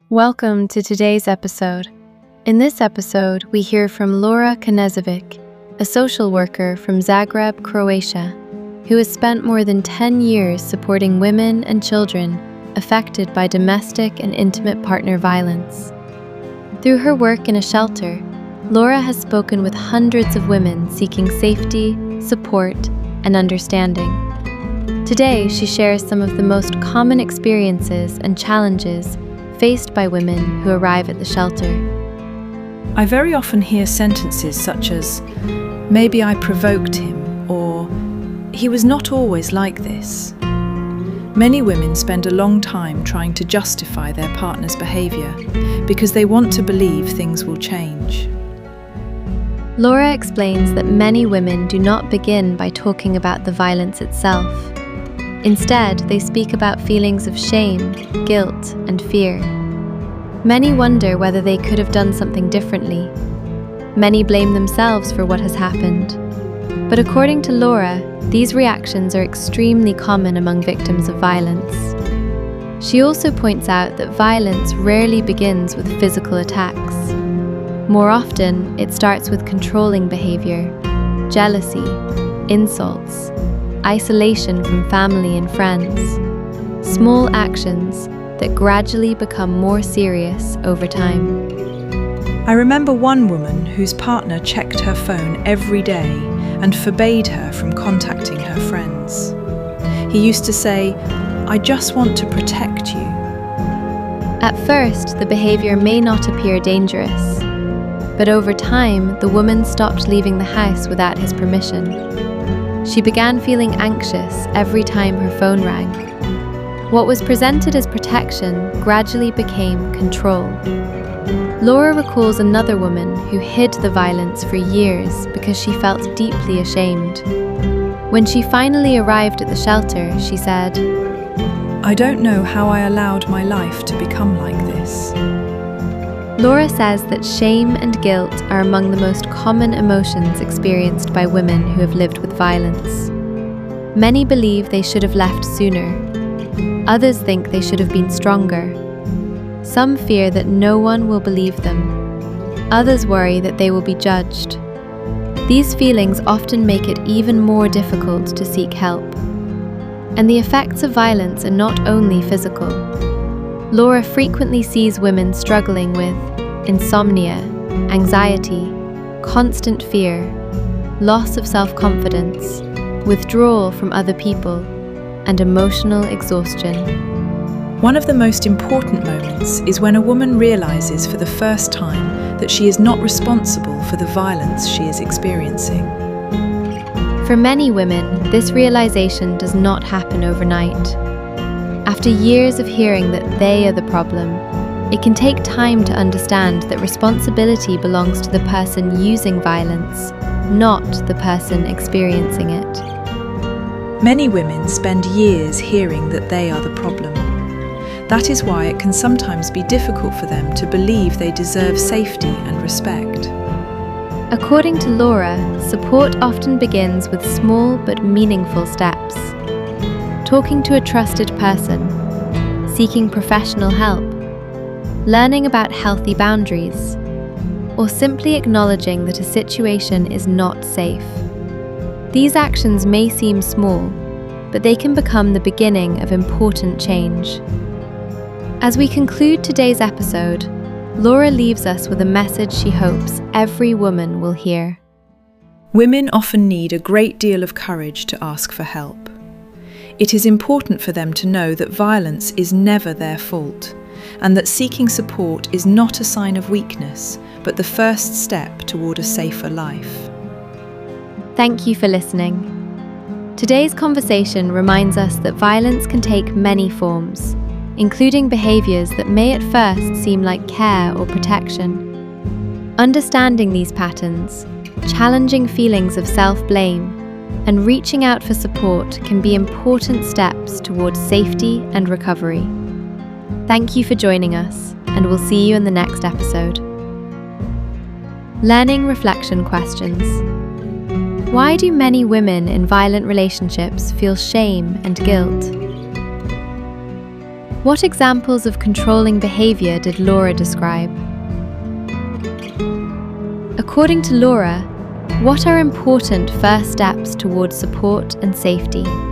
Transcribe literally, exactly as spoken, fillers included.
Welcome to today's episode. In this episode, we hear from Laura Knežević, a social worker from Zagreb, Croatia, who has spent more than ten years supporting women and children affected by domestic and intimate partner violence. Through her work in a shelter, Laura has spoken with hundreds of women seeking safety, support, and understanding. Today, she shares some of the most common experiences and challenges faced by women who arrive at the shelter. I very often hear sentences such as, "Maybe I provoked him," or "He was not always like this." Many women spend a long time trying to justify their partner's behaviour because they want to believe things will change. Laura explains that many women do not begin by talking about the violence itself. Instead, they speak about feelings of shame, guilt, and fear. Many wonder whether they could have done something differently. Many blame themselves for what has happened. But according to Laura, these reactions are extremely common among victims of violence. She also points out that violence rarely begins with physical attacks. More often, it starts with controlling behavior, jealousy, insults, isolation from family and friends, small actions that gradually become more serious over time. I remember one woman whose partner checked her phone every day and forbade her from contacting her friends. He used to say, "I just want to protect you." At first, the behavior may not appear dangerous, but over time, the woman stopped leaving the house without his permission. She began feeling anxious every time her phone rang. What was presented as protection gradually became control. Laura recalls another woman who hid the violence for years because she felt deeply ashamed. When she finally arrived at the shelter, she said, "I don't know how I allowed my life to become like this." Laura says that shame and guilt are among the most common emotions experienced by women who have lived with violence. Many believe they should have left sooner. Others think they should have been stronger. Some fear that no one will believe them. Others worry that they will be judged. These feelings often make it even more difficult to seek help. And the effects of violence are not only physical. Laura frequently sees women struggling with insomnia, anxiety, constant fear, loss of self-confidence, withdrawal from other people, and emotional exhaustion. One of the most important moments is when a woman realises for the first time that she is not responsible for the violence she is experiencing. For many women, this realization does not happen overnight. After years of hearing that they are the problem, it can take time to understand that responsibility belongs to the person using violence, not the person experiencing it. Many women spend years hearing that they are the problem. That is why it can sometimes be difficult for them to believe they deserve safety and respect. According to Laura, support often begins with small but meaningful steps. Talking to a trusted person, seeking professional help, learning about healthy boundaries, or simply acknowledging that a situation is not safe. These actions may seem small, but they can become the beginning of important change. As we conclude today's episode, Laura leaves us with a message she hopes every woman will hear. Women often need a great deal of courage to ask for help. It is important for them to know that violence is never their fault, and that seeking support is not a sign of weakness, but the first step toward a safer life. Thank you for listening. Today's conversation reminds us that violence can take many forms, including behaviours that may at first seem like care or protection. Understanding these patterns, challenging feelings of self-blame, and reaching out for support can be important steps towards safety and recovery. Thank you for joining us, and we'll see you in the next episode. Learning reflection questions. Why do many women in violent relationships feel shame and guilt? What examples of controlling behavior did Laura describe? According to Laura, what are important first steps towards support and safety?